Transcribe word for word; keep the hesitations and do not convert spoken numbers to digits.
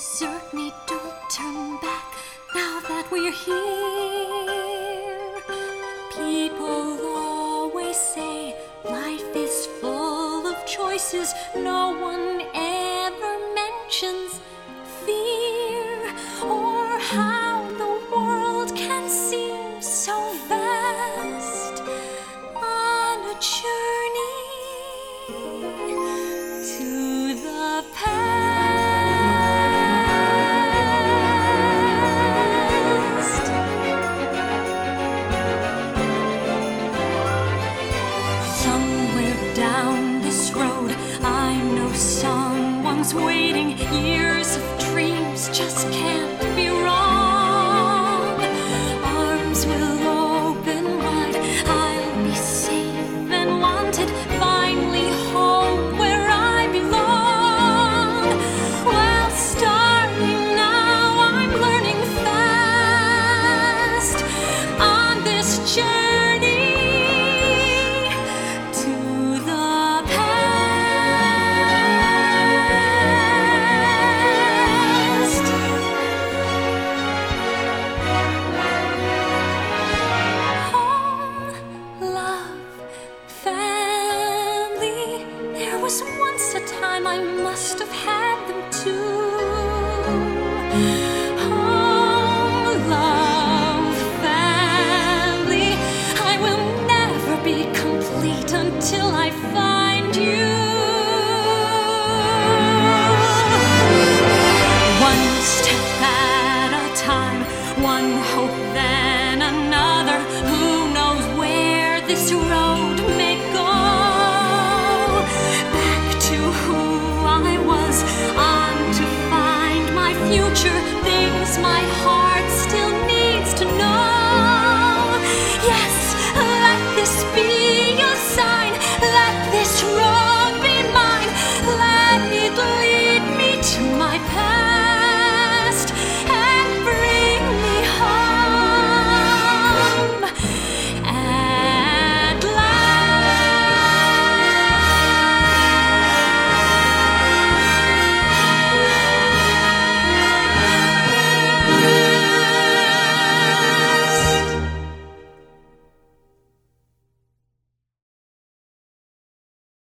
desert me, don't turn back now that we're here. People always say life is full of choices, no one ever mentions fear, or how the world can seem so vast on a journey to the past. Somewhere down this road, I know someone's waiting. Years of dreams just can't be wrong. Arms will open wide, I'll be safe and wanted, finally home where I belong. Well, starting now, I'm learning fast on this journey to the past. Home, love, family. There was once a time I must have had them too. Home, love, family. I will never be complete until I find you. One step at a time, one hope then another. Who knows where this road may go? Back to who I was, on to find my future, things my